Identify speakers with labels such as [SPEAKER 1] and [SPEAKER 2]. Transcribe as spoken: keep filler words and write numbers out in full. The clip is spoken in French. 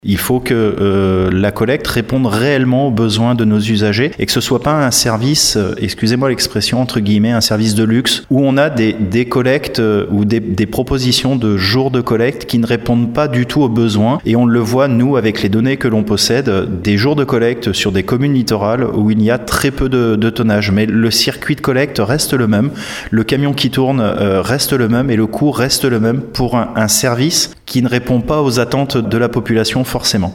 [SPEAKER 1] Il faut que euh, la collecte réponde réellement aux besoins de nos usagers et que ce soit pas un service, euh, excusez-moi l'expression, entre guillemets, un service de luxe où on a des, des collectes euh, ou des, des propositions de jours de collecte qui ne répondent pas du tout aux besoins. Et on le voit, nous, avec les données que l'on possède, des jours de collecte sur des communes littorales où il y a très peu de, de tonnage. Mais le circuit de collecte reste le même, le camion qui tourne euh, reste le même et le coût reste le même pour un, un service qui ne répond pas aux attentes de la population forcément.